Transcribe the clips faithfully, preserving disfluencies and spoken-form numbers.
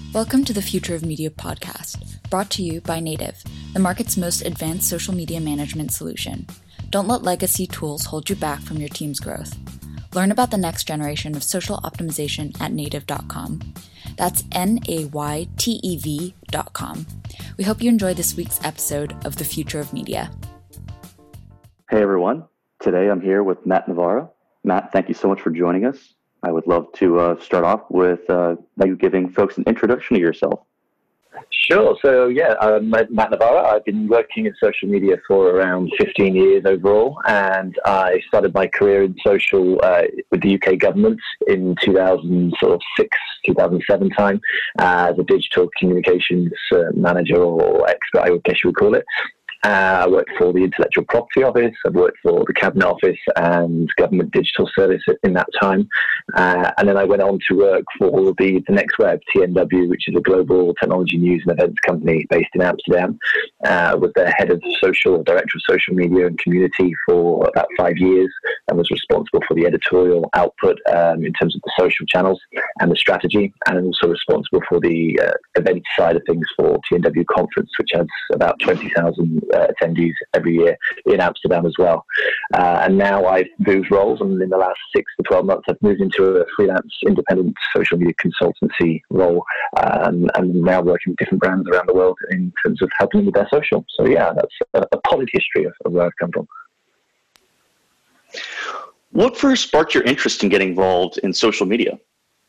Welcome to the Future of Media podcast, brought to you by Native, the market's most advanced social media management solution. Don't let legacy tools hold you back from your team's growth. Learn about the next generation of social optimization at native dot com. That's N A Y T E V dot com. We hope you enjoy this week's episode of The Future of Media. Hey everyone, today I'm here with Matt Navarro. Matt, thank you so much for joining us. I would love to uh, start off with uh, you giving folks an introduction to yourself. Sure. So, yeah, I'm Matt Navarro. I've been working in social media for around fifteen years overall, and I started my career in social uh, with the U K government in two thousand six, two thousand seven time uh, as a digital communications uh, manager or expert, I guess you would call it. Uh, I worked for the Intellectual Property Office, I've worked for the Cabinet Office and Government Digital Service in that time. Uh, and then I went on to work for the, the Next Web, T N W, which is a global technology news and events company based in Amsterdam. I uh, was the head of social, director of social media and community for about five years and was responsible for the editorial output um, in terms of the social channels and the strategy, and also responsible for the uh, event side of things for T N W Conference, which has about twenty thousand Uh, attendees every year in Amsterdam as well. Uh, and now I've moved roles, and in the last six to twelve months, I've moved into a freelance independent social media consultancy role, um, and now working with different brands around the world in terms of helping them with their social. So yeah, that's a, a potted history of, of where I've come from. What first sparked your interest in getting involved in social media?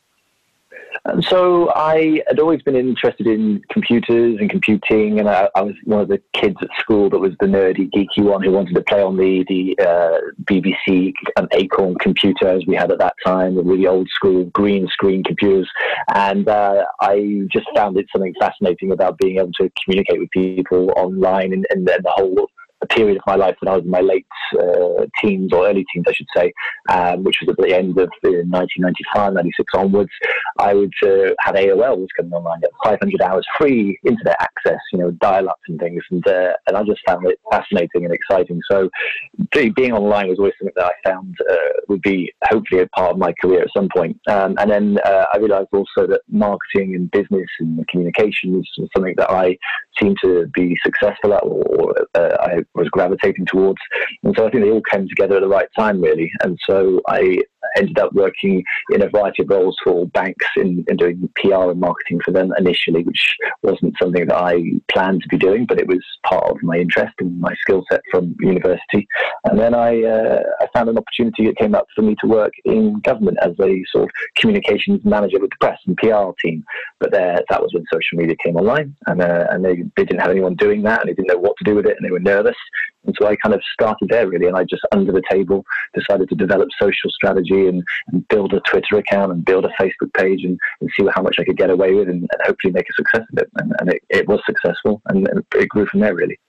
And so I had always been interested in computers and computing, and I, I was one of the kids at school that was the nerdy, geeky one who wanted to play on the, the uh, B B C um, Acorn computer, as we had at that time, the really old school green screen computers. And uh, I just found it something fascinating about being able to communicate with people online, and, and, and the whole a period of my life when I was in my late uh, teens, or early teens, I should say, um, which was at the end of uh, nineteen ninety-five, ninety-six onwards. I would uh, have A O L was coming online at five hundred hours free internet access, you know, dial-up and things, and uh, and I just found it fascinating and exciting. So being online was always something that I found uh, would be hopefully a part of my career at some point. Um, and then uh, I realised also that marketing and business and communication was something that I seemed to be successful at, or uh, I was gravitating towards. And so I think they all came together at the right time, really. And so I ended up working in a variety of roles for banks in, in doing P R and marketing for them initially, which wasn't something that I planned to be doing, but it was part of my interest and my skill set from university. And then I, uh, I found an opportunity that came up for me to work in government as a sort of communications manager with the press and P R team. But there, that was when social media came online, and, uh, and they, they didn't have anyone doing that, and they didn't know what to do with it, and they were nervous. And so I kind of started there, really, and I just, under the table, decided to develop social strategy and, and build a Twitter account and build a Facebook page and, and see how much I could get away with, and, and hopefully make a success of it. And, and it, it was successful, and, and it grew from there, really.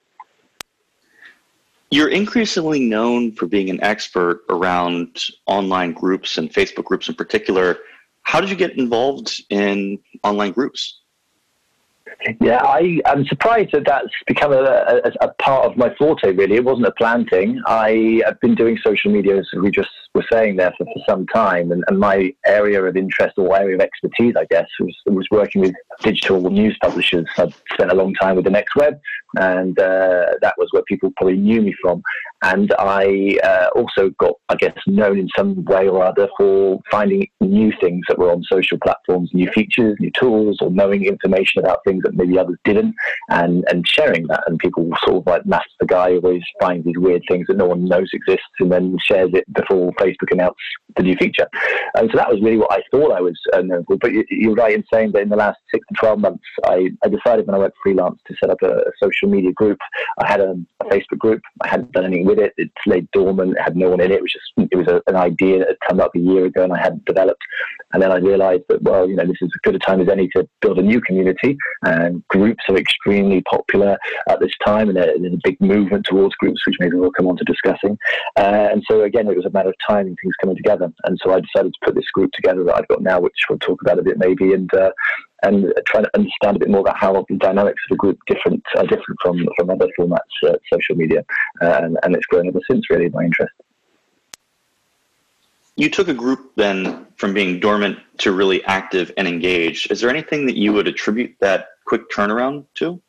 You're increasingly known for being an expert around online groups and Facebook groups in particular. How did you get involved in online groups? Yeah, I, I'm surprised that that's become a, a, a part of my forte, really. It wasn't a planned thing. I have been doing social media, as we just were saying there, for, for some time. And, and my area of interest, or area of expertise, I guess, was, was working with digital news publishers. I'd spent a long time with the Next Web, and uh, that was where people probably knew me from. And I uh, also got, I guess, known in some way or other for finding new things that were on social platforms, new features, new tools, or knowing information about things that maybe others didn't, and, and sharing that. And people sort of like Matt's the guy who always finds these weird things that no one knows exist and then shares it before Facebook announced the new feature. And so that was really what I thought I was uh, known for. But you, you're right in saying that in the last six to twelve months, I, I decided when I went freelance to set up a, a social media group. I had a, a Facebook group. I hadn't done anything with it. It laid dormant. It had no one in it. It was just, it was a, an idea that had come up a year ago and I hadn't developed. And then I realized that, well, you know, this is as good a time as any to build a new community, and groups are extremely popular at this time, and there's a big movement towards groups, which maybe we'll come on to discussing. Uh, and so again, it was a matter of time and things coming together. And so I decided to put this group together that I've got now, which we'll talk about a bit maybe, and uh, and try to understand a bit more about how the dynamics of the group different are different from from other formats, uh, social media, uh, and, and it's grown ever since, really, my interest. you took a group then from being dormant to really active and engaged. Is there anything that you would attribute that quick turnaround to?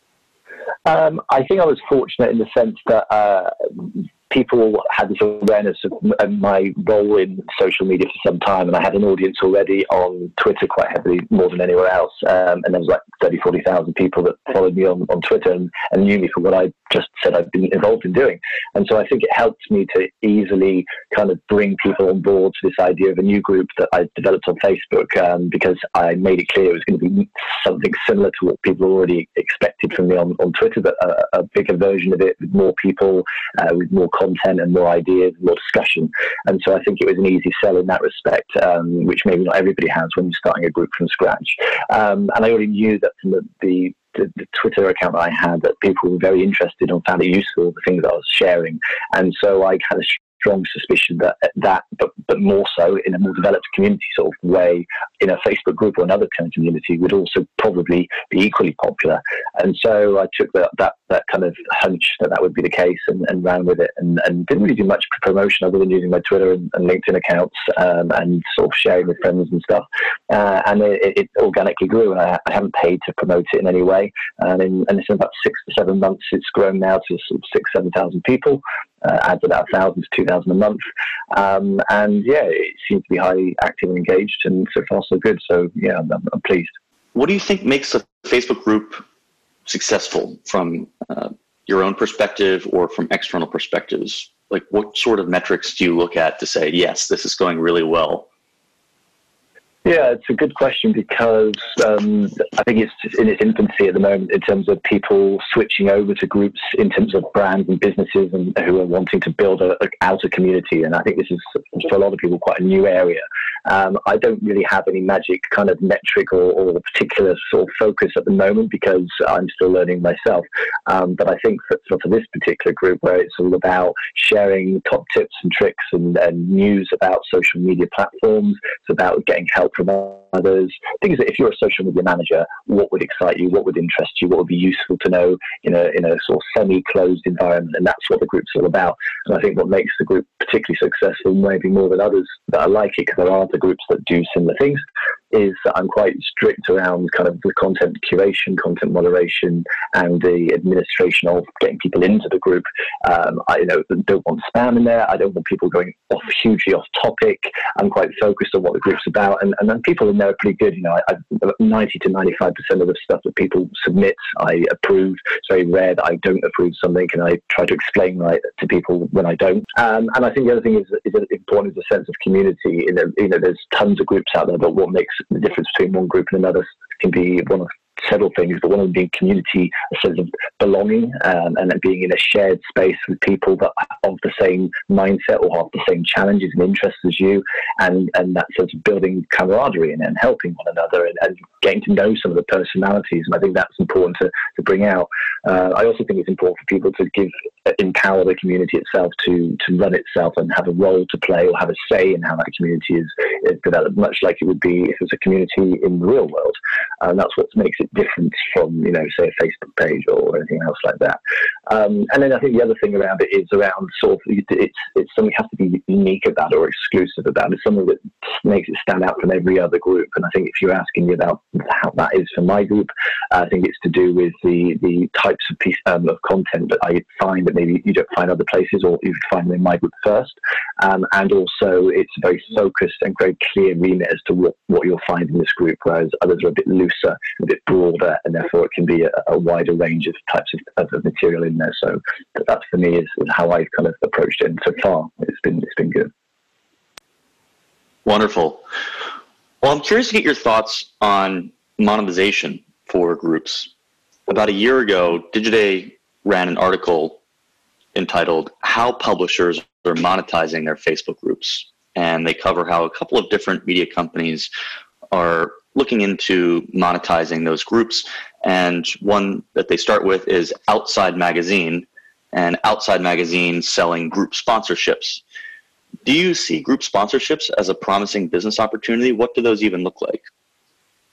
Um, I think I was fortunate in the sense that uh, people had this awareness of my role in social media for some time, and I had an audience already on Twitter quite heavily, more than anywhere else. Um, and there was like thirty, forty thousand people that followed me on, on Twitter and, and knew me for what I just said I've been involved in doing. And so I think it helped me to easily kind of bring people on board to this idea of a new group that I developed on Facebook, um, because I made it clear it was going to be something similar to what people already expected from me on, on Twitter, but a, a bigger version of it with more people, uh, with more content and more ideas, more discussion. And so I think it was an easy sell in that respect, um, which maybe not everybody has when you're starting a group from scratch. Um, and I already knew that from the, the The, the Twitter account that I had, that people were very interested and found it useful, the things that I was sharing. And so I had a strong suspicion that that, but, but more so in a more developed community sort of way, in a Facebook group or another kind of community, would also probably be equally popular. And so I took that that, that kind of hunch that that would be the case and, and ran with it, and, and didn't really do much promotion other than using my Twitter and, and LinkedIn accounts, um, and sort of sharing with friends and stuff. Uh, and it, it organically grew, and I, I haven't paid to promote it in any way. And in, and it's in about six to seven months, it's grown now to sort of six, seven thousand people. Uh, adds about a thousand to two thousand a month, um, and yeah, it seems to be highly active and engaged, and so far so good. So yeah, I'm, I'm pleased. What do you think makes a Facebook group successful from uh, your own perspective or from external perspectives? Like, what sort of metrics do you look at to say, yes, this is going really well? Yeah, it's a good question, because um, I think it's in its infancy at the moment in terms of people switching over to groups in terms of brands and businesses and who are wanting to build a, a outer community. And I think this is, for a lot of people, quite a new area. Um, I don't really have any magic kind of metric or, or a particular sort of focus at the moment, because I'm still learning myself. Um, but I think for, for this particular group, where it's all about sharing top tips and tricks and, and news about social media platforms, it's about getting help from others, things that if you're a social media manager, what would excite you, what would interest you, what would be useful to know in a, in a sort of semi-closed environment. And that's what the group's all about. And I think what makes the group particularly successful, maybe more than others that are like it, because there are other groups that do similar things, is that I'm quite strict around kind of the content curation, content moderation, and the administration of getting people into the group. Um, I you know, don't want spam in there. I don't want people going off hugely off topic. I'm quite focused on what the group's about, and, and then people in there are pretty good. You know, I, I, ninety to ninety-five percent of the stuff that people submit, I approve. It's very rare that I don't approve something, and I try to explain right to people when I don't. Um, and I think the other thing is, is important is a sense of community. You know, you know, there's tons of groups out there, but what makes the difference between one group and another can be one of several things, but one of them being community, a sense of belonging, um, and then being in a shared space with people that have the same mindset or have the same challenges and interests as you, and, and that sense of building camaraderie and, and helping one another and, and getting to know some of the personalities. And I think that's important to, to bring out. Uh, I also think it's important for people to give, uh, empower the community itself to, to run itself and have a role to play or have a say in how that community is, is developed, much like it would be if it was a community in the real world. And that's what makes it different from, you know, say a Facebook page or anything else like that. Um, and then I think the other thing around it is around sort of, it's, it's something you have to be unique about or exclusive about. It's something that makes it stand out from every other group. And I think if you're asking me about how that is for my group, I think it's to do with the, the types of piece um, of content that I find that maybe you don't find other places, or you find them in my group first. Um, and also it's a very focused and very clear remit as to what, what you'll find in this group, whereas others are a bit looser, a bit broader, and therefore it can be a, a wider range of types of, of material in there. So that for me is, is how I've kind of approached it. And so far, it's been it's been good. Wonderful. Well, I'm curious to get your thoughts on monetization for groups. About a year ago, Digiday ran an article entitled "How Publishers Are Monetizing Their Facebook Groups," and they cover how a couple of different media companies are looking into monetizing those groups. And one that they start with is Outside Magazine, and Outside Magazine selling group sponsorships. Do you see group sponsorships as a promising business opportunity? What do those even look like?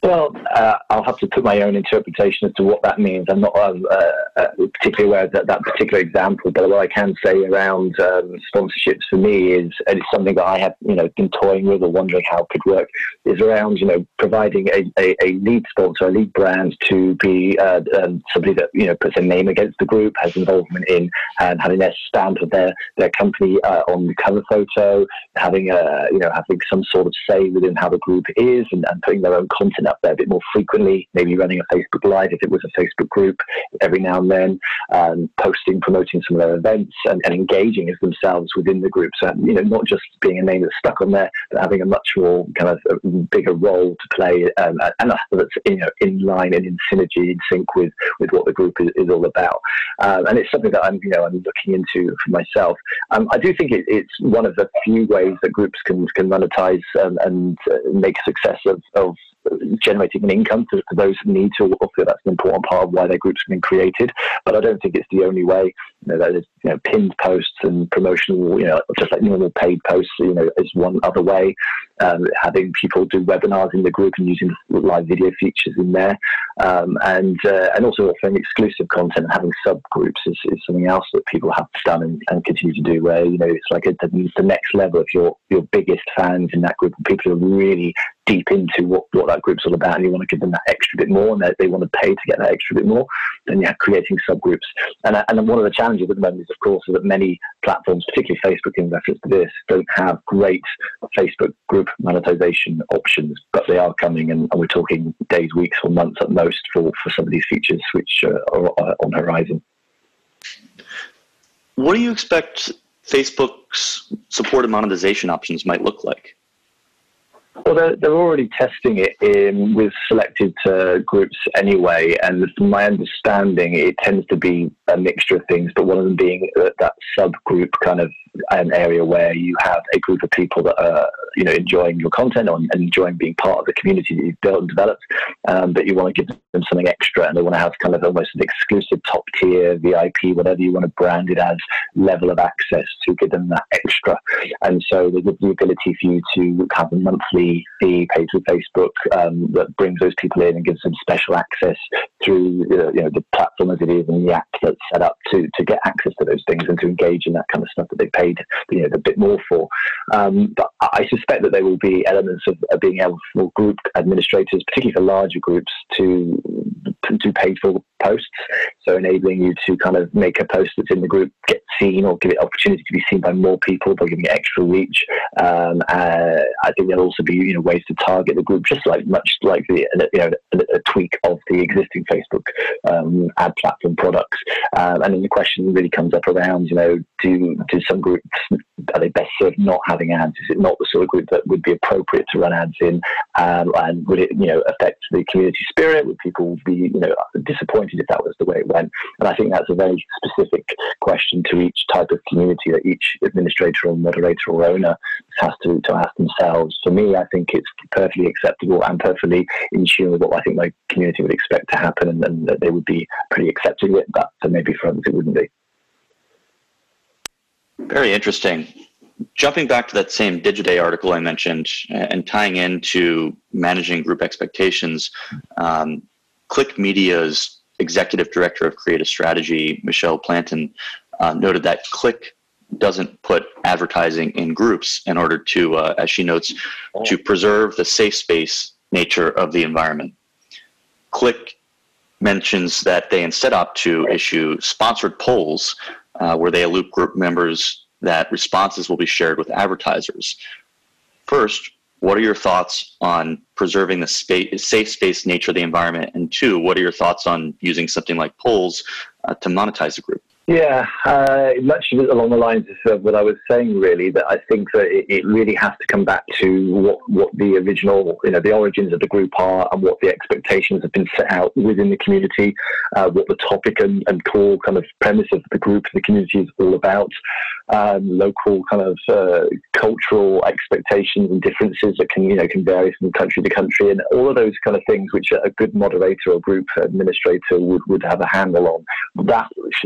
Well, uh, I'll have to put my own interpretation as to what that means. I'm not um, uh, uh, particularly aware of that, that particular example, but what I can say around um, sponsorships for me is, and it's something that I have, you know, been toying with or wondering how it could work, is around, you know, providing a, a, a lead sponsor, a lead brand to be uh, um, somebody that, you know, puts a name against the group, has involvement in, and having their stamp of their, their company uh, on the cover photo, having, uh, you know, having some sort of say within how the group is, and, and putting their own content up there a bit more frequently, maybe running a Facebook Live if it was a Facebook group every now and then, um, posting, promoting some of their events, and, and engaging as themselves within the group. So, you know, not just being a name that's stuck on there, but having a much more kind of a bigger role to play, um, and that's, you know, in line and in synergy, in sync with, with what the group is, is all about. Um, and it's something that I'm, you know, I'm looking into for myself. Um, I do think it, it's one of the few ways that groups can, can monetize um, and uh, make a success of, of generating an income for, for those who need to. Obviously, that's an important part of why their groups have been created, but I don't think it's the only way. You know, that is, you know, pinned posts and promotional, you know, just like normal paid posts, you know, is one other way. Um, having people do webinars in the group and using live video features in there, um, and uh, and also offering exclusive content and having subgroups is, is something else that people have done and, and continue to do. Where, you know, it's like a, the, the next level. If you're your biggest fans in that group, and people are really deep into what, what that group's all about, and you want to give them that extra bit more, and they, they want to pay to get that extra bit more, then you're creating subgroups. And and one of the challenges at the moment is, of course, that many platforms, particularly Facebook in reference to this, don't have great Facebook group monetization options, but they are coming, and, and we're talking days, weeks, or months at most for, for some of these features which uh, are, are on the horizon. What do you expect Facebook's supported monetization options might look like? Well, they're, they're already testing it in, with selected uh, groups anyway, and from my understanding, it tends to be a mixture of things, but one of them being uh, that subgroup kind of an area where you have a group of people that are, you know, enjoying your content and enjoying being part of the community that you've built and developed, um, but you want to give them something extra, and they want to have kind of almost an exclusive top tier, V I P, whatever you want to brand it as, level of access to give them that extra. And so there's the ability for you to have a monthly fee paid through Facebook um, that brings those people in and gives them special access through uh, you know, the platform as it is, and the app that's set up to, to get access to those things and to engage in that kind of stuff that they paid, you know, a bit more for. Um, but I suspect that there will be elements of, of being able for group administrators, particularly for larger groups, to do paid for posts. So enabling you to kind of make a post that's in the group get seen, or give it opportunity to be seen by more people by giving it extra reach. Um, uh, I think there'll also be, you know, ways to target the group, just like much like the, you know, a, a tweak of the existing Facebook um, ad platform products. Um, and then the question really comes up around, you know, do do some groups, are they best served not having ads? Is it not the sort of group that would be appropriate to run ads in? Um, and would it, you know, affect the community spirit? Would people be, you know, disappointed if that was the way it went? And I think that's a very specific question to each type of community that each administrator or moderator or owner has to, to ask themselves. For me, I think it's perfectly acceptable and perfectly in tune with what I think my community would expect to happen, and, and that they would be pretty accepting of it, but maybe for others it wouldn't be. Very interesting. Jumping back to that same Digiday article I mentioned, and tying into managing group expectations, um, Click Media's executive director of creative strategy, Michelle Planton, uh, noted that Click doesn't put advertising in groups in order to, uh, as she notes, to preserve the safe space nature of the environment. Click mentions that they instead opt to issue sponsored polls uh, where they alert group members that responses will be shared with advertisers. First, what are your thoughts on preserving the space, safe space nature of the environment? And two, what are your thoughts on using something like polls uh, to monetize the group? Yeah, uh, much of it along the lines of what I was saying, really, that I think that it, it really has to come back to what, what the original, you know, the origins of the group are, and what the expectations have been set out within the community, uh, what the topic and, and core kind of premise of the group and the community is all about, um, local kind of uh, cultural expectations and differences that can, you know, can vary from country to country, and all of those kind of things which a good moderator or group administrator would, would have a handle on. That should be the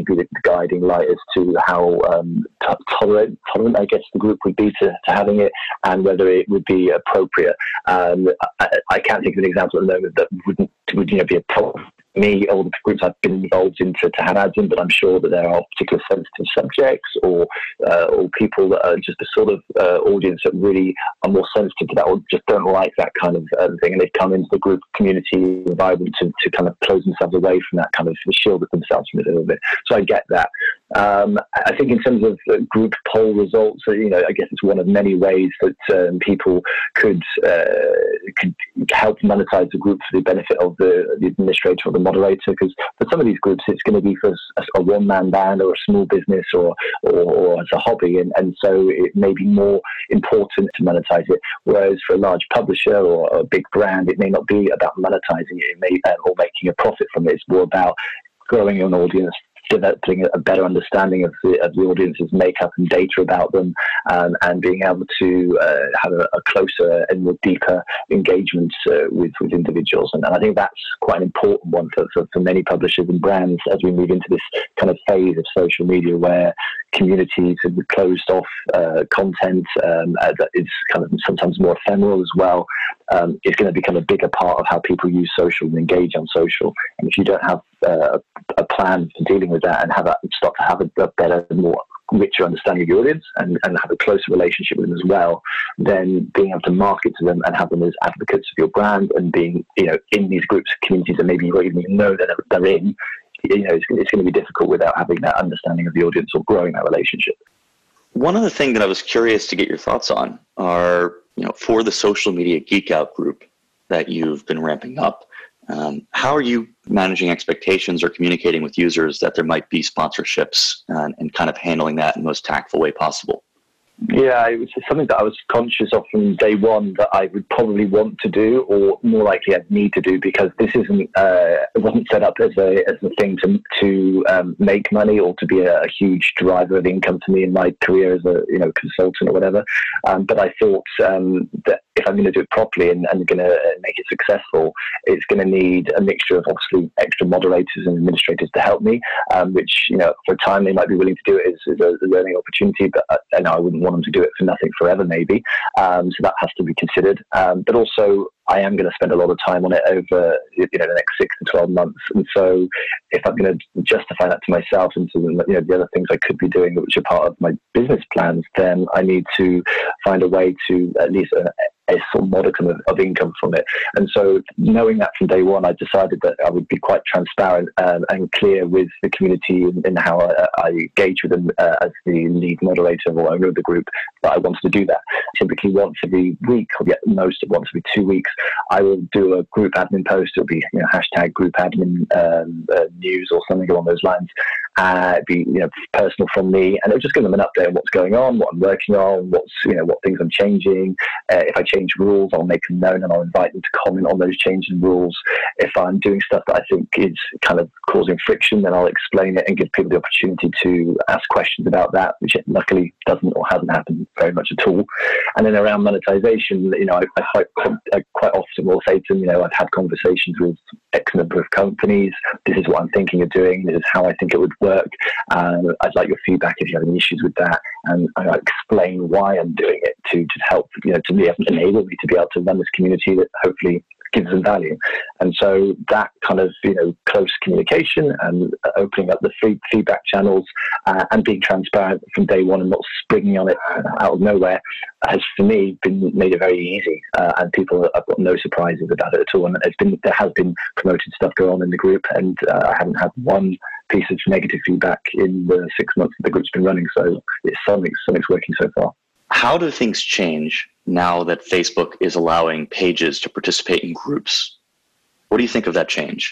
guiding light as to how um, t- tolerant, tolerant, I guess, the group would be to, to having it, and whether it would be appropriate. Um, I, I can't think of an example at the moment that wouldn't would you know be a problem. Me, all the groups I've been involved in to, to have ads in, but I'm sure that there are particular sensitive subjects or uh, or people that are just a sort of uh, audience that really are more sensitive to that or just don't like that kind of uh, thing, and they come into the group community environment to, to kind of close themselves away from that, kind of shield themselves from it a little bit. So I get that. Um, I think in terms of uh, group poll results, uh, you know, I guess it's one of many ways that um, people could uh, could help monetize the group for the benefit of the, the administrator or the moderator, because for some of these groups it's going to be for a, a one-man band or a small business or, or, or as a hobby, and, and so it may be more important to monetize it, whereas for a large publisher or a big brand it may not be about monetizing it, it may, uh, or making a profit from it. It's more about growing an audience, developing a better understanding of the, of the audience's makeup and data about them, um, and being able to uh, have a, a closer and more deeper engagement uh, with, with individuals. And, and I think that's quite an important one for, for, for many publishers and brands as we move into this kind of phase of social media where communities and closed off uh, content um, uh, that is kind of sometimes more ephemeral as well, um, is going to become a bigger part of how people use social and engage on social. And if you don't have uh, a plan for dealing with that and have a, start to have a, a better, more richer understanding of your audience and, and have a closer relationship with them as well, then being able to market to them and have them as advocates of your brand and being, you know, in these groups, communities that maybe you don't even know that they're in, you know, it's, it's going to be difficult without having that understanding of the audience or growing that relationship. One other thing that I was curious to get your thoughts on are, you know, for the social media geek out group that you've been ramping up, um, how are you managing expectations or communicating with users that there might be sponsorships and, and kind of handling that in the most tactful way possible? Yeah, it was something that I was conscious of from day one that I would probably want to do, or more likely I'd need to do, because this isn't uh, it wasn't set up as a as a thing to to um, make money or to be a, a huge driver of income for me in my career as a you know consultant or whatever. Um, but I thought um, that if I'm going to do it properly and, and going to make it successful, it's going to need a mixture of obviously extra moderators and administrators to help me, um, which you know for a time they might be willing to do it as, as a learning opportunity, but uh, and I wouldn't want them to do it for nothing forever, maybe. Um, so that has to be considered. Um, but also, I am going to spend a lot of time on it over you know the next six to twelve months. And so, if I'm going to justify that to myself and to you know the other things I could be doing, which are part of my business plans, then I need to find a way to at least uh, a sort of modicum of, of income from it. And so knowing that from day one, I decided that I would be quite transparent um, and clear with the community in, in how I, I engage with them uh, as the lead moderator or owner of the group, that I wanted to do that. Typically once every week, or at most once every two weeks, I will do a group admin post. It'll be you know, hashtag group admin um, uh, news or something along those lines. Uh, it'd be you know personal from me, and it'll just give them an update on what's going on, what I'm working on, what's you know what things I'm changing. Uh, if I change rules, I'll make them known and I'll invite them to comment on those changes in rules. If I'm doing stuff that I think is kind of causing friction, then I'll explain it and give people the opportunity to ask questions about that, which luckily doesn't or hasn't happened very much at all. And then around monetization, you know, I, I, quite, I quite often will say to them, you know, I've had conversations with X number of companies. This is what I'm thinking of doing. This is how I think it would work. Um, I'd like your feedback if you have any issues with that. And I explain why I'm doing it to just help, you know, to be able to enable me to be able to run this community that hopefully gives them value. And so that kind of, you know, close communication and opening up the free feedback channels uh, and being transparent from day one and not springing on it out of nowhere has, for me, been made it very easy. Uh, and people, I've got no surprises about it at all. And it's been, there has been promoted stuff going on in the group, and uh, I haven't had one piece of negative feedback in the six months that the group's been running. So it's something, something's working so far. How do things change now that Facebook is allowing pages to participate in groups? What do you think of that change?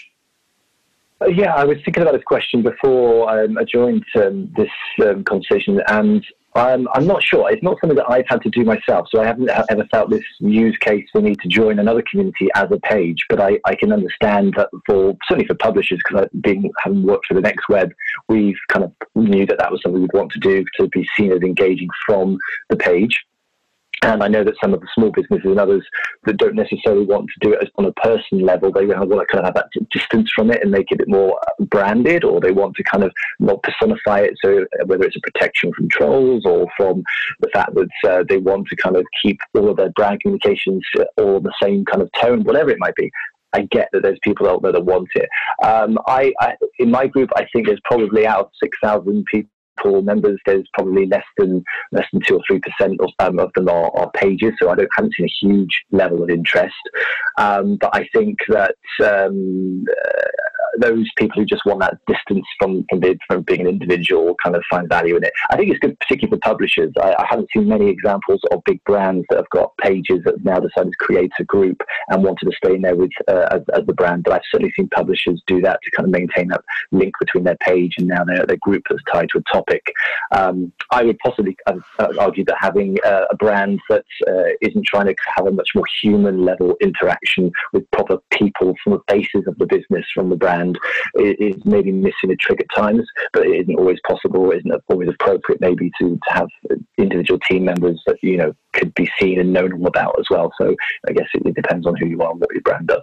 Uh, yeah, I was thinking about this question before um, I joined um, this um, conversation, and um, I'm not sure. It's not something that I've had to do myself, so I haven't ever felt this use case for me to join another community as a page. But I, I can understand that for certainly for publishers, because I've been having worked for the Next Web, we've kind of knew that that was something we'd want to do, to be seen as engaging from the page. And I know that some of the small businesses and others that don't necessarily want to do it on a person level, they want to kind of have that distance from it and make it a bit more branded, or they want to kind of not personify it. So whether it's a protection from trolls or from the fact that uh, they want to kind of keep all of their brand communications all the same kind of tone, whatever it might be. I get that there's people out there that want it. Um, I, I in my group, I think there's probably out of six thousand people. members, there's probably less than less than two or three percent of, um, of them are, are pages. So I don't haven't seen a huge level of interest. Um, but I think that um, uh, those people who just want that distance from from, the, from being an individual kind of find value in it. I think it's good, particularly for publishers. I, I haven't seen many examples of big brands that have got pages that have now decided to create a group and wanted to stay in there with uh, as, as the brand. But I've certainly seen publishers do that to kind of maintain that link between their page and now their, their group that's tied to a topic. Um, I would possibly uh, argue that having uh, a brand that uh, isn't trying to have a much more human level interaction with proper people from the faces of the business from the brand is, is maybe missing a trick at times, but it isn't always possible, it isn't always appropriate maybe to, to have individual team members that, you know, could be seen and known all about as well. So I guess it, it depends on who you are and what your brand does.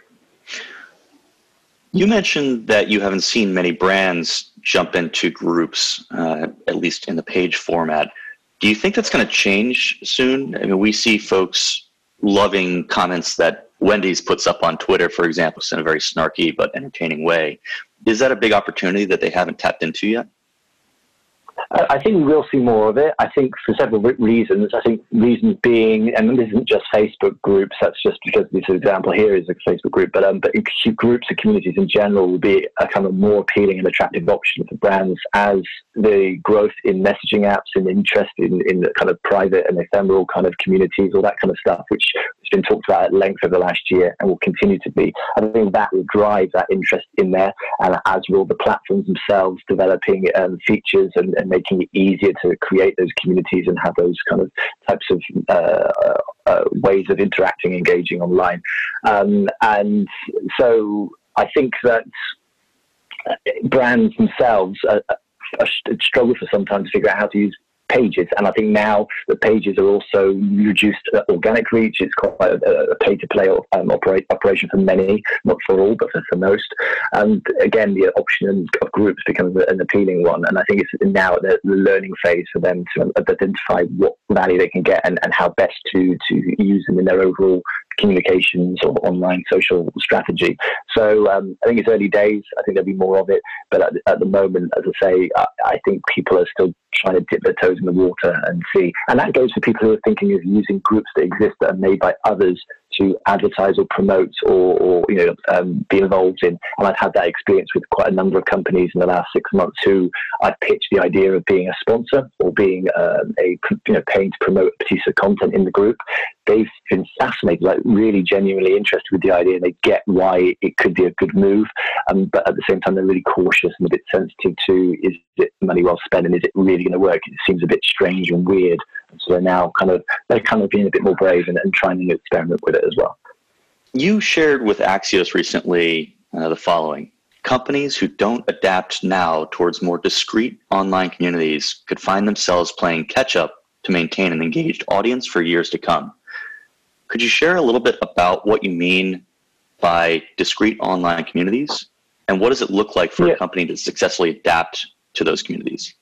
You mentioned that you haven't seen many brands jump into groups, uh, at least in the page format. Do you think that's going to change soon? I mean, we see folks loving comments that Wendy's puts up on Twitter, for example, in a very snarky but entertaining way. Is that a big opportunity that they haven't tapped into yet? I think we will see more of it. I think for several reasons. I think reasons being, and this isn't just Facebook groups, that's just because this example here is a Facebook group, but, um, but groups and communities in general will be a kind of more appealing and attractive option for brands as the growth in messaging apps and interest in, in the kind of private and ephemeral kind of communities, all that kind of stuff, which has been talked about at length over the last year and will continue to be. I think that will drive that interest in there, and as will the platforms themselves developing um, features and, and making it easier to create those communities and have those kind of types of uh, uh, ways of interacting, engaging online. Um, and so I think that brands themselves are, are struggle for some time to figure out how to use pages, and I think now the pages are also reduced uh, organic reach. It's quite a, a pay-to-play um, operate, operation for many, not for all, but for, for most. And again, the option of groups becomes an appealing one, and I think it's now the, the learning phase for them to identify what value they can get and, and how best to to use them in their overall communications or online social strategy. So um, I think it's early days. I think there'll be more of it, but at, at the moment, as I say, I, I think people are still trying to dip their toes in the water and see. And that goes for people who are thinking of using groups that exist that are made by others to advertise or promote or, or you know, um, be involved in. And I've had that experience with quite a number of companies in the last six months who I've pitched the idea of being a sponsor or being um, a, you know, paying to promote a piece of content in the group. They've been fascinated, like really genuinely interested with the idea. They get why it could be a good move, um, but at the same time, they're really cautious and a bit sensitive to, is it money well spent and is it really going to work? It seems a bit strange and weird. And so they're now kind of, they're kind of being a bit more brave and, and trying to experiment with it as well. You shared with Axios recently uh, the following. Companies who don't adapt now towards more discrete online communities could find themselves playing catch up to maintain an engaged audience for years to come. Could you share a little bit about what you mean by discrete online communities, and what does it look like for yeah. a company to successfully adapt to those communities?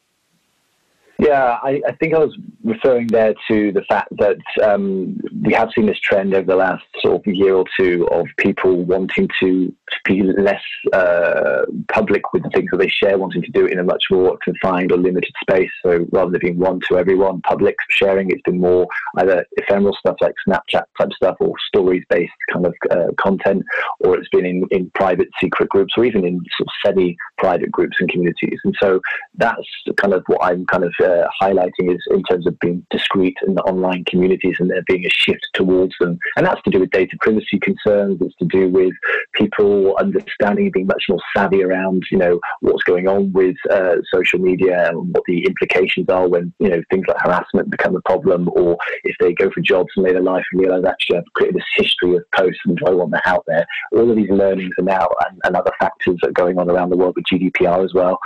Yeah, I, I think I was referring there to the fact that um, we have seen this trend over the last sort of year or two of people wanting to be less uh, public with the things that they share, wanting to do it in a much more confined or limited space. So rather than being one to everyone, public sharing, it's been more either ephemeral stuff like Snapchat type stuff or stories-based kind of uh, content, or it's been in, in private secret groups or even in sort of semi-private groups and communities. And so that's kind of what I'm kind of uh, highlighting is in terms of being discrete in the online communities and there being a shift towards them. And that's to do with data privacy concerns. It's to do with people understanding, being much more savvy around, you know, what's going on with uh, social media and what the implications are when, you know, things like harassment become a problem, or if they go for jobs and later life and realize actually I've created this history of posts and do I want that out there. All of these learnings are now, and, and other factors that are going on around the world with G D P R as well,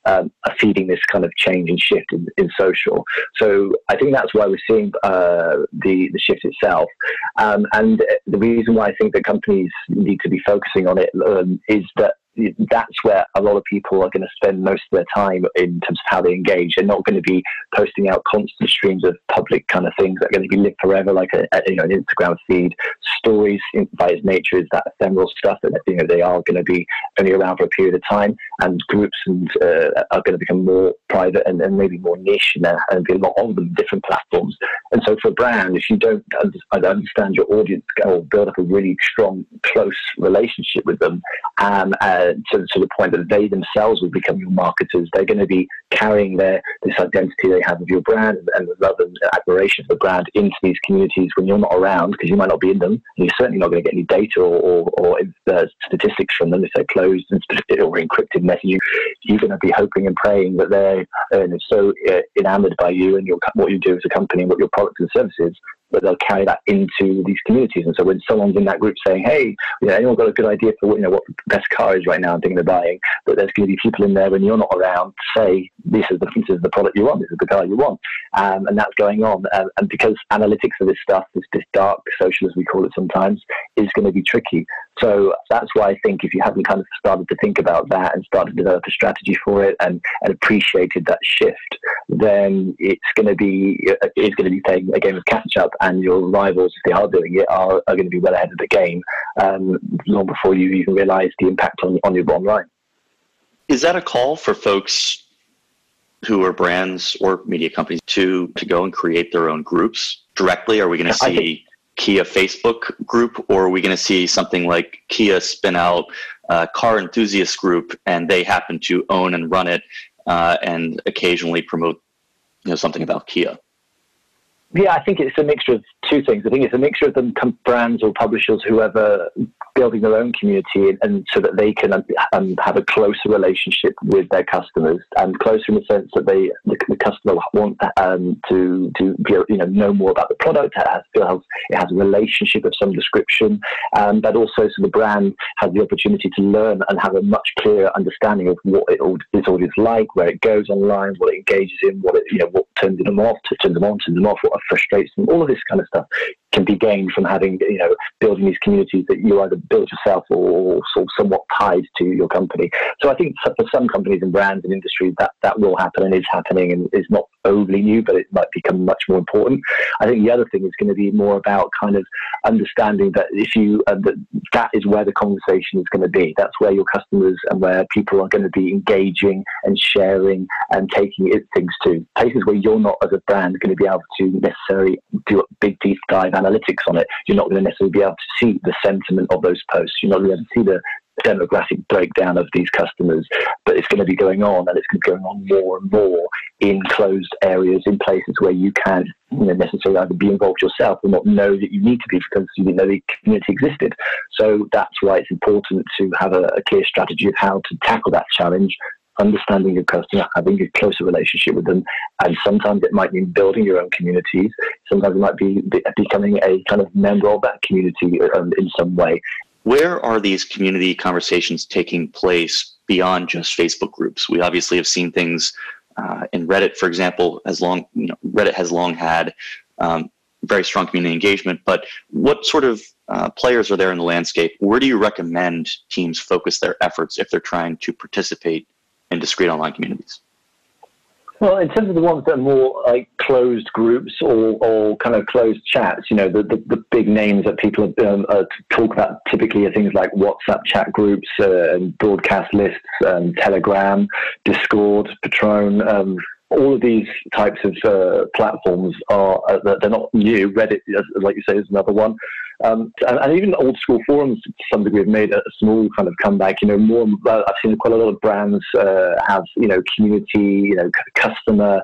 um, are feeding this kind of change and shift in, in social. So I think that's why we're seeing uh, the, the shift itself. Um, and the reason why I think that companies need to be focusing on it um, is that that's where a lot of people are going to spend most of their time in terms of how they engage. They're not going to be posting out constant streams of public kind of things that are going to be lived forever, like a, a you know an Instagram feed. Stories, in, by its nature, is that ephemeral stuff, and you know they are going to be only around for a period of time. And groups and uh, are going to become more private and, and maybe more niche, and there and be a lot of them different platforms. And so, for a brand, if you don't understand your audience or build up a really strong, close relationship with them, um, uh, To, to the point that they themselves will become your marketers. They're going to be carrying their this identity they have of your brand and the love and admiration for the brand into these communities when you're not around, because you might not be in them. And you're certainly not going to get any data or, or, or uh, statistics from them if they're closed and or encrypted messaging. You're going to be hoping and praying that they're uh, so uh, enamored by you and your, what you do as a company and what your product and service is, but they'll carry that into these communities. And so when someone's in that group saying, hey, you know, anyone got a good idea for what, you know, what the best car is right now, I'm thinking of buying, but there's going to be people in there when you're not around to say, this is the, this is the product you want, this is the car you want. Um, and that's going on. Um, and because analytics of this stuff, this, this dark social, as we call it sometimes, is going to be tricky. So that's why I think if you haven't kind of started to think about that and started to develop a strategy for it and, and appreciated that shift, then it's going to be it's going to be playing a game of catch up, and your rivals, if they are doing it, are, are going to be well ahead of the game um, long before you even realise the impact on, on your bottom line. Is that a call for folks who are brands or media companies to, to go and create their own groups directly? Are we going to see think- Kia Facebook group, or are we going to see something like Kia spin out a car enthusiast group and they happen to own and run it uh, and occasionally promote, you know, something about Kia? Yeah, I think it's a mixture of two things. I think it's a mixture of them brands or publishers, whoever, building their own community, and, and so that they can um, have a closer relationship with their customers, and closer in the sense that they the, the customer want um, to to be, you know know more about the product. It has, it has, it has a relationship of some description, um, but also so the brand has the opportunity to learn and have a much clearer understanding of what it, its audience like, where it goes online, what it engages in, what it you know what turns them off, to turn them on, turns them off, what frustrates them. All of this kind of stuff can be gained from having, you know, building these communities that you either build yourself or sort of somewhat tied to your company. So I think for some companies and brands and industries that that will happen and is happening and is not overly new, but it might become much more important. I think the other thing is going to be more about kind of understanding that if you, uh, that, that is where the conversation is going to be. That's where your customers and where people are going to be engaging and sharing and taking it, things to. Places where you're not as a brand going to be able to necessarily do a big deep dive analytics on it. You're not going to necessarily be able to see the sentiment of those posts. You're not going to be able to see the demographic breakdown of these customers, but it's going to be going on, and it's going to be going on more and more in closed areas, in places where you can you know, necessarily either be involved yourself or not know that you need to be because you didn't know the community existed. So that's why it's important to have a, a clear strategy of how to tackle that challenge, understanding your customer, having a closer relationship with them. And sometimes it might mean building your own communities. Sometimes it might be becoming a kind of member of that community um, in some way. Where are these community conversations taking place beyond just Facebook groups? We obviously have seen things uh, in Reddit, for example, as long, you know, Reddit has long had um, very strong community engagement, but what sort of uh, players are there in the landscape? Where do you recommend teams focus their efforts if they're trying to participate in discrete online communities? Well, in terms of the ones that are more like closed groups or, or kind of closed chats, you know, the, the, the big names that people um, uh, talk about typically are things like WhatsApp chat groups, uh, and broadcast lists, um, Telegram, Discord, Patron. Um, all of these types of uh, platforms are, uh, they're not new. Reddit, like you say, is another one. Um, and, and even old school forums to some degree have made a small kind of comeback. You know, more uh, I've seen quite a lot of brands uh, have you know community, you know, customer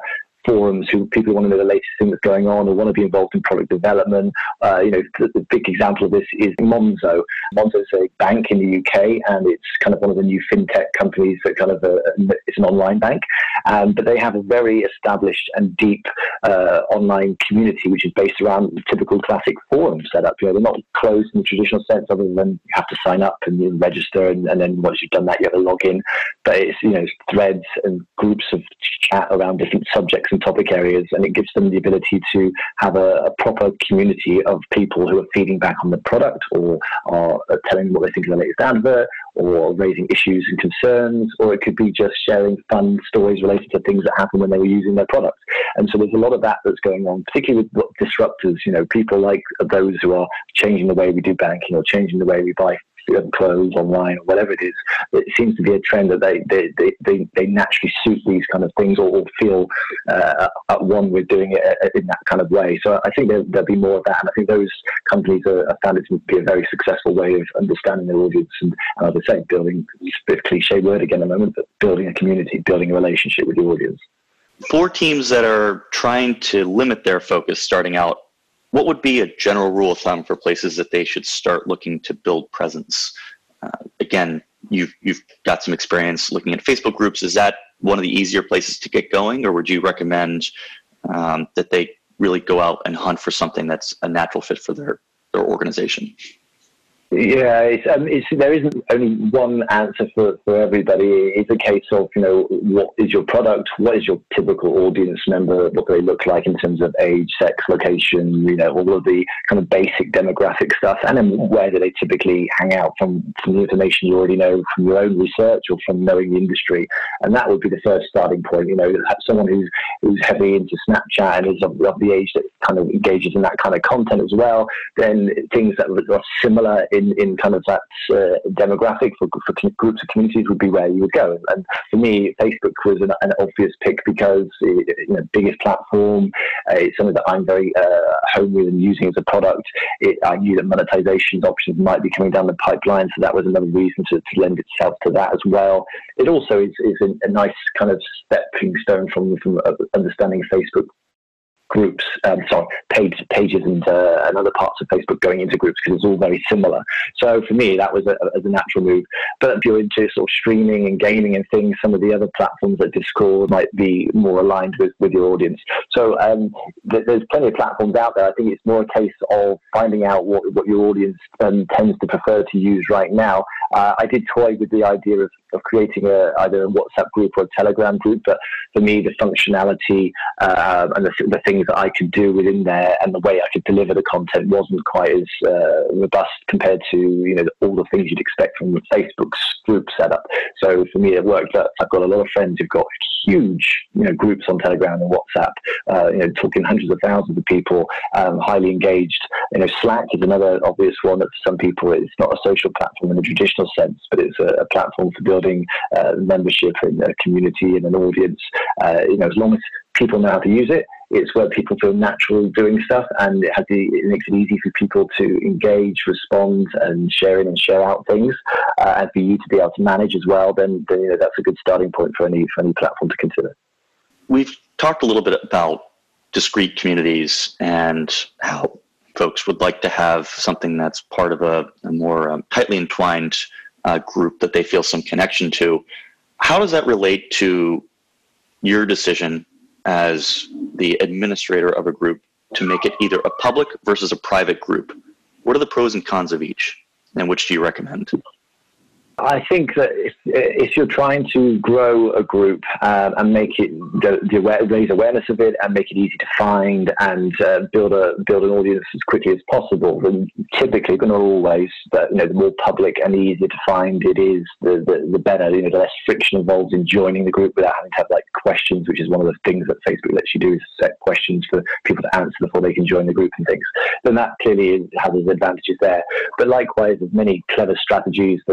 forums, who people who want to know the latest thing that's going on or want to be involved in product development. Uh, you know, the, the big example of this is Monzo. Monzo is a bank in the U K, and it's kind of one of the new fintech companies that kind of a, it's an online bank, um, but they have a very established and deep uh, online community, which is based around the typical classic forum setup. You know, they're not closed in the traditional sense, other than you have to sign up and you register, and, and then once you've done that, you have a login. But it's, you know, threads and groups of chat around different subjects and topic areas, and it gives them the ability to have a, a proper community of people who are feeding back on the product, or are telling them what they think of the latest advert, or raising issues and concerns, or it could be just sharing fun stories related to things that happened when they were using their product. And so there's a lot of that that's going on, particularly with disruptors, you know, people like those who are changing the way we do banking or changing the way we buy clothes online or whatever it is. It seems to be a trend that they they, they, they, they naturally suit these kind of things, or, or feel uh, at one with doing it in that kind of way. So I think there, there'll be more of that, and I think those companies are, are found it to be a very successful way of understanding their audience, and, and as I say, building, it's a bit of a cliche word again in a moment, but building a community, building a relationship with the audience. For teams that are trying to limit their focus starting out, what would be a general rule of thumb for places that they should start looking to build presence? Uh, again, you've you've got some experience looking at Facebook groups. Is that one of the easier places to get going, or would you recommend um, that they really go out and hunt for something that's a natural fit for their, their organization? Yeah, it's, um, it's, there isn't only one answer for, for everybody. It's a case of, you know, what is your product? What is your typical audience member? What do they look like in terms of age, sex, location, you know, all of the kind of basic demographic stuff. And then where do they typically hang out from, from the information you already know from your own research or from knowing the industry. And that would be the first starting point. You know, someone who's, who's heavily into Snapchat and is of, of the age that kind of engages in that kind of content as well, then things that are similar in In, in kind of that uh, demographic for, for groups of communities would be where you would go. And for me, Facebook was an, an obvious pick because it, you know, biggest platform, uh, it's something that I'm very uh, home with and using as a product. It, I knew that monetization options might be coming down the pipeline, so that was another reason to, to lend itself to that as well. It also is, is a, a nice kind of stepping stone from, from understanding Facebook groups, um, sorry, page, pages and, uh, and other parts of Facebook going into groups, because it's all very similar. So for me, that was a, a, a natural move. But if you're into sort of streaming and gaming and things, some of the other platforms like Discord might be more aligned with, with your audience. So um, th- there's plenty of platforms out there. I think it's more a case of finding out what, what your audience um, tends to prefer to use right now. Uh, I did toy with the idea of, of creating a, either a WhatsApp group or a Telegram group, but for me, the functionality uh, and the, the things that I could do within there and the way I could deliver the content wasn't quite as uh, robust compared to, you know, all the things you'd expect from Facebook's group setup. So for me, it worked. I've got a lot of friends who've got huge, you know, groups on Telegram and WhatsApp, uh, you know, talking hundreds of thousands of people, um, highly engaged. You know, Slack is another obvious one that for some people it's not a social platform in the traditional sense, but it's a, a platform for building uh, membership in a community and an audience. Uh, you know, as long as people know how to use it, it's where people feel natural doing stuff, and it has the, it makes it easy for people to engage, respond, and share in and share out things, uh, and for you to be able to manage as well. Then, then you know, that's a good starting point for any for any platform to consider. We've talked a little bit about discrete communities and how folks would like to have something that's part of a, a more um, tightly entwined uh, group that they feel some connection to. How does that relate to your decision as the administrator of a group to make it either a public versus a private group? What are the pros and cons of each, and which do you recommend? I think that if, if you're trying to grow a group um, and make it the, the aware, raise awareness of it and make it easy to find and uh, build a build an audience as quickly as possible, then typically, but not always, but you know, the more public and the easier to find it is, the, the, the better. You know, the less friction involved in joining the group without having to have like questions, which is one of the things that Facebook lets you do, is set questions for people to answer before they can join the group and things. Then that clearly has its advantages there. But likewise, there's many clever strategies that um,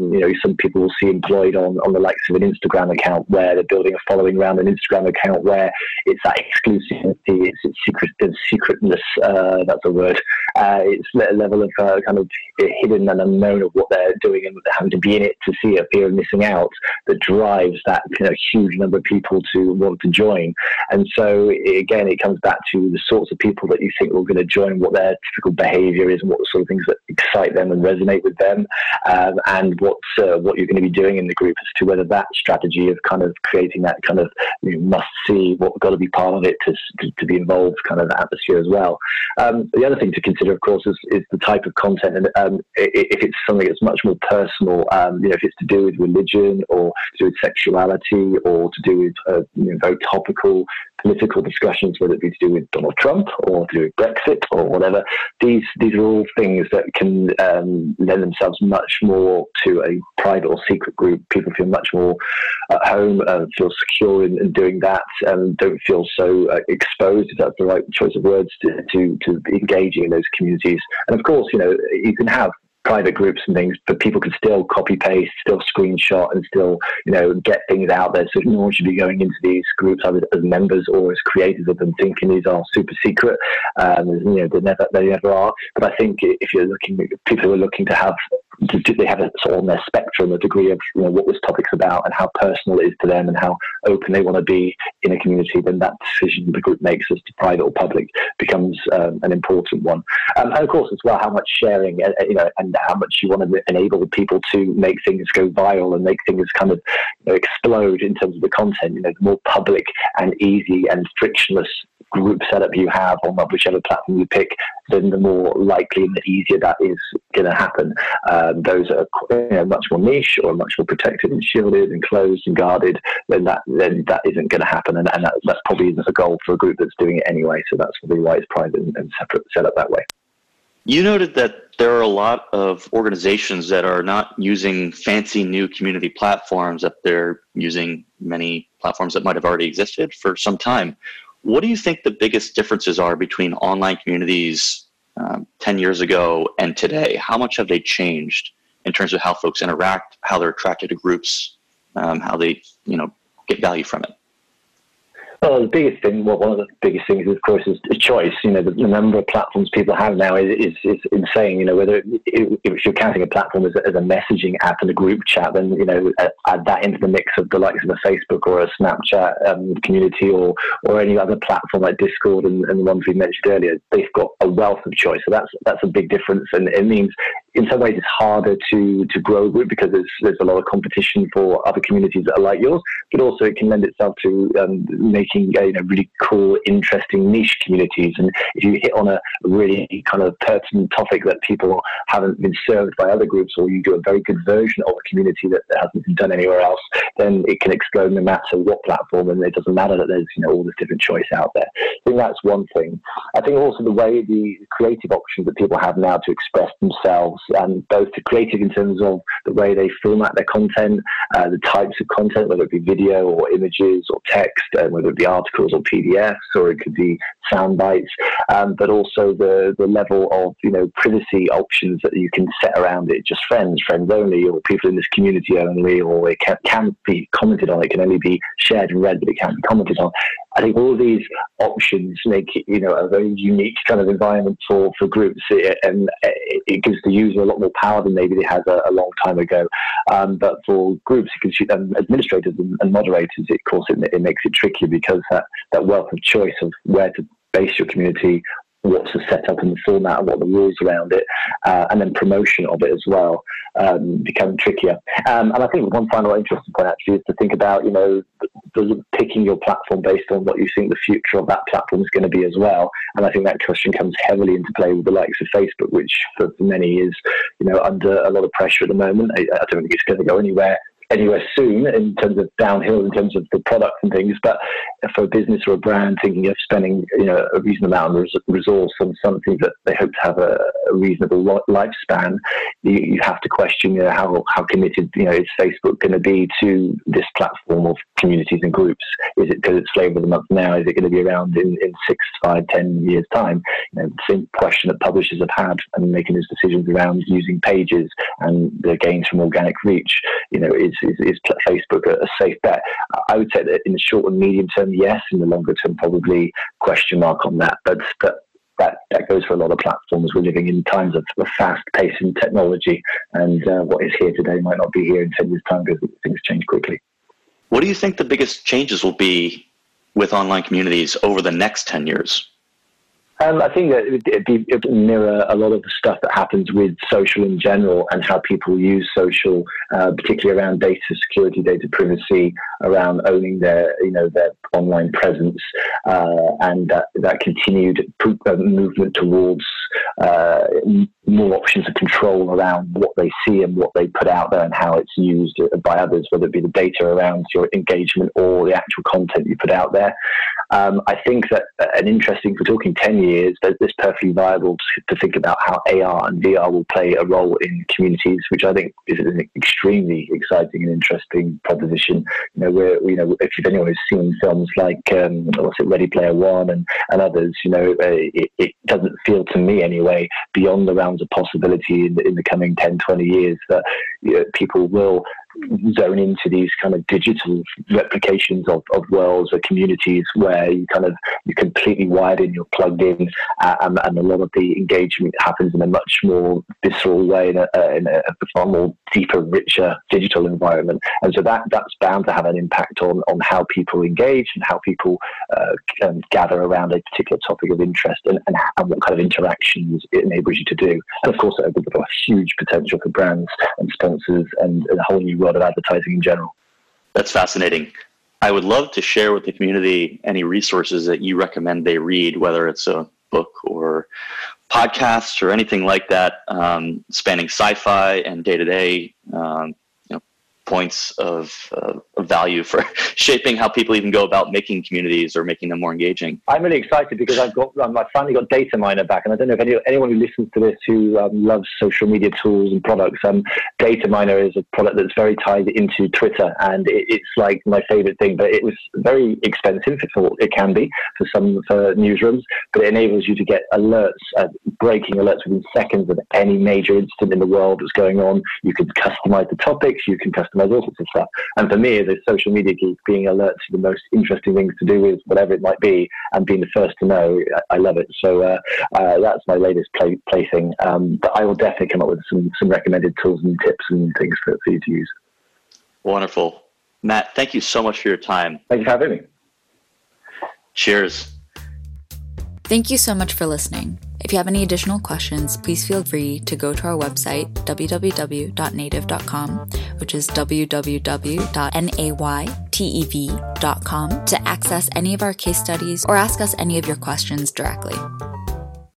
um, you know, some people will see employed on, on the likes of an Instagram account where they're building a following around an Instagram account where it's that exclusivity, it's, it's secret, it's secretness, uh, that's a word. Uh, it's a level of uh, kind of hidden and unknown of what they're doing and having to be in it to see a fear of missing out that drives that, you know, huge number of people to want to join. And so again, it comes back to the sorts of people that you think are going to join, what their typical behavior is and what sort of things that excite them and resonate with them, um, and what uh, what you're going to be doing in the group as to whether that strategy of kind of creating that kind of, you know, must see, what got to be part of it to, to, to be involved kind of atmosphere as well. Um, the other thing to consider, of course, is, is the type of content. And um, if it's something that's much more personal, um, you know, if it's to do with religion or to do with sexuality or to do with uh, you know, very topical political discussions, whether it be to do with Donald Trump or to do with Brexit or whatever, these these are all things that can um, lend themselves much more to a private or secret group. People feel much more at home, uh, feel secure in, in doing that, and don't feel so uh, exposed, if that's the right choice of words, to, to, to engaging in those communities. And of course, you know, you can have private groups and things, but people can still copy paste, still screenshot, and still, you know, get things out there. So no one should be going into these groups either as members or as creators of them, thinking these are super secret. Um, you know, they never, they never are. But I think if you're looking, people who are looking to have, to, they have a sort of on their spectrum a degree of, you know, what this topic's about and how personal it is to them and how open they want to be in a community, then that decision the group makes as to private or public becomes um, an important one. Um, and of course, as well, how much sharing, uh, you know, and how much you want to enable people to make things go viral and make things kind of, you know, explode in terms of the content. You know, the more public and easy and frictionless group setup you have on whichever platform you pick, then the more likely and the easier that is going to happen. Um, those are, you know, much more niche or much more protected and shielded and closed and guarded, then that then that isn't going to happen, and, and that, that probably isn't a goal for a group that's doing it anyway. So that's probably why it's private and, and separate, set up that way. You noted that there are a lot of organizations that are not using fancy new community platforms, that they're using many platforms that might have already existed for some time. What do you think the biggest differences are between online communities um, ten years ago and today? How much have they changed in terms of how folks interact, how they're attracted to groups, um, how they, you know, get value from it? Well, the biggest thing, well, one of the biggest things, of course, is, is choice. You know, the, the number of platforms people have now is, is, is insane. You know, whether it, if you're counting a platform as a, as a messaging app and a group chat, then, you know, add that into the mix of the likes of a Facebook or a Snapchat um, community or or any other platform like Discord and, and the ones we mentioned earlier. They've got a wealth of choice, so that's that's a big difference, and it means in some ways it's harder to to grow a group because there's there's a lot of competition for other communities that are like yours, but also it can lend itself to um, making Uh, you know, really cool, interesting niche communities. And if you hit on a really kind of pertinent topic that people haven't been served by other groups, or you do a very good version of a community that, that hasn't been done anywhere else, then it can explode no matter what platform, and it doesn't matter that there's, you know, all this different choice out there. I think that's one thing. I think also the way the creative options that people have now to express themselves, and both the creative in terms of the way they format their content, uh, the types of content, whether it be video or images or text, uh, whether it be articles or P D Fs, or it could be sound bites, um, but also the, the level of, you know, privacy options that you can set around it, just friends, friends only, or people in this community only, or it can, can be commented on, it can only be shared and read, but it can't be commented on. I think all of these options make it, you know, a very unique kind of environment for, for groups, and it gives the user a lot more power than maybe they had a, a long time ago. Um, but for groups, you can shoot um, administrators and, and moderators, it, of course, it, it makes it tricky because that, that wealth of choice of where to base your community, what's the setup and the format and what the rules around it, uh, and then promotion of it as well, um, become trickier. Um, and I think one final interesting point actually is to think about, you know, the, the picking your platform based on what you think the future of that platform is going to be as well. And I think that question comes heavily into play with the likes of Facebook, which for, for many is, you know, under a lot of pressure at the moment. I, I don't think it's going to go anywhere. anywhere soon in terms of downhill, in terms of the products and things. But for a business or a brand thinking of spending, you know, a reasonable amount of resource on something that they hope to have a, a reasonable lifespan, you, you have to question, you know, how how committed, you know, is Facebook going to be to this platform of communities and groups? Is it because it's flavor of the month now? Is it going to be around in, in six, five, ten years time? You know, the same question that publishers have had and making those decisions around using pages and the gains from organic reach. You know, is is, is Facebook a, a safe bet? I would say that in the short and medium term, yes. In the longer term, probably question mark on that. But but that that goes for a lot of platforms. We're living in times of a fast pace in technology, and uh, what is here today might not be here in ten years' time because things change quickly. What do you think the biggest changes will be with online communities over the next ten years? Um, I think that it'd, be, it'd mirror a lot of the stuff that happens with social in general and how people use social, uh, particularly around data security, data privacy, around owning their, you know, their online presence, uh, and that, that continued movement towards uh, more options of control around what they see and what they put out there and how it's used by others, whether it be the data around your engagement or the actual content you put out there. Um, I think that an interesting, for talking ten years, that it's perfectly viable to, to think about how A R and V R will play a role in communities, which I think is an extremely exciting and interesting proposition. You know, where, you know, if anyone has seen films like, um, what's it, Ready Player One and, and others, you know, it, it doesn't feel to me anyway, beyond the realms of possibility in the, in the coming ten, twenty years, that, you know, people will zone into these kind of digital replications of, of worlds or communities where you kind of, you're completely wired in, you're plugged in, uh, and, and a lot of the engagement happens in a much more visceral way, in a, in a far more deeper, richer digital environment. And so that that's bound to have an impact on, on how people engage and how people uh, can gather around a particular topic of interest, and, and, and what kind of interactions it enables you to do. And of course, it opens up a huge potential for brands and sponsors and, and a whole new world of advertising in general. That's fascinating. I would love to share with the community any resources that you recommend they read, whether it's a book or podcast or anything like that, um, spanning sci-fi and day-to-day um, you know, points of, uh, of value for shaping how people even go about making communities or making them more engaging. I'm really excited because I've got, um, I finally got Dataminer back, and I don't know if any, anyone who listens to this who um, loves social media tools and products, um, Dataminer is a product that's very tied into Twitter, and it, it's like my favorite thing, but it was very expensive for, it can be for some for newsrooms, but it enables you to get alerts, uh, breaking alerts within seconds of any major incident in the world that's going on. You can customize the topics, you can customize all sorts of stuff. And for me, as a social media geek, being alert to the most interesting things to do with whatever it might be and being the first to know, I, I love it. So uh, uh, that's my latest play, plaything. Um, but I will definitely come up with some, some recommended tools and tips and things for, for you to use. Wonderful. Matt, thank you so much for your time. Thank you for having me. Cheers. Thank you so much for listening. If you have any additional questions, please feel free to go to our website, w w w dot native dot com, which is w w w dot natev dot com, to access any of our case studies or ask us any of your questions directly.